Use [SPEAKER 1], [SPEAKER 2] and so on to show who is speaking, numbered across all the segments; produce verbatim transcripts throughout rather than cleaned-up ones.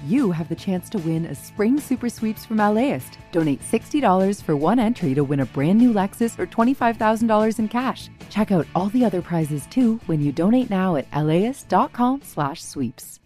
[SPEAKER 1] you have the chance to win a spring super sweeps from LAist. Donate sixty dollars for one entry to win a brand new Lexus or twenty-five thousand dollars in cash. Check out all the other prizes too when you donate now at laist.com slash sweeps.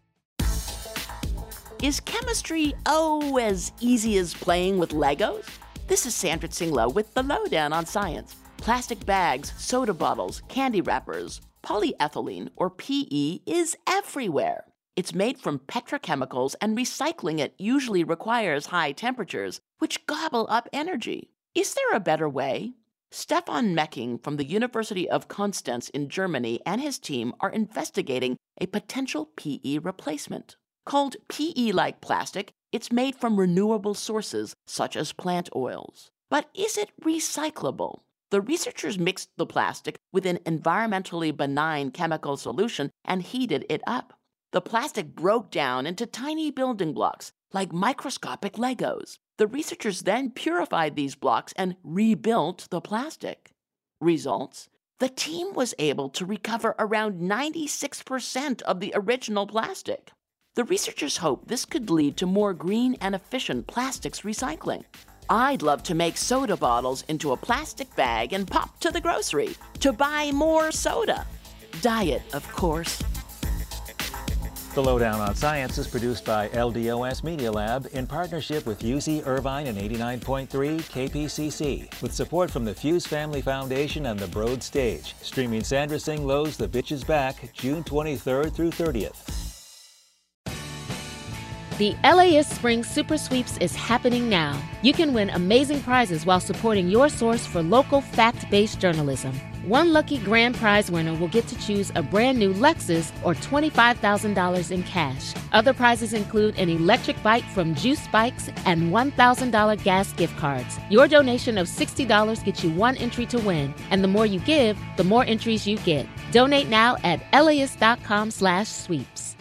[SPEAKER 2] Is chemistry, oh, as easy as playing with Legos? This is Sandra Tsing-Loh with the Lowdown on Science. Plastic bags, soda bottles, candy wrappers, polyethylene, or P E, is everywhere. It's made from petrochemicals, and recycling it usually requires high temperatures, which gobble up energy. Is there a better way? Stefan Mecking from the University of Konstanz in Germany and his team are investigating a potential P E replacement. Called P E-like plastic, it's made from renewable sources, such as plant oils. But is it recyclable? The researchers mixed the plastic with an environmentally benign chemical solution and heated it up. The plastic broke down into tiny building blocks, like microscopic Legos. The researchers then purified these blocks and rebuilt the plastic. Results? The team was able to recover around ninety-six percent of the original plastic. The researchers hope this could lead to more green and efficient plastics recycling. I'd love to make soda bottles into a plastic bag and pop to the grocery to buy more soda. Diet, of course.
[SPEAKER 3] The Lowdown on Science is produced by L D O S Media Lab in partnership with U C Irvine and eighty-nine point three K P C C, with support from the Fuse Family Foundation and the Broad Stage. Streaming Sandra Tsing-Loh's The Bitch Is Back, June twenty-third through thirtieth.
[SPEAKER 4] The LAist Spring Super Sweeps is happening now. You can win amazing prizes while supporting your source for local fact-based journalism. One lucky grand prize winner will get to choose a brand new Lexus or twenty-five thousand dollars in cash. Other prizes include an electric bike from Juice Bikes and one thousand dollars gas gift cards. Your donation of sixty dollars gets you one entry to win, and the more you give, the more entries you get. Donate now at laist.com slash sweeps.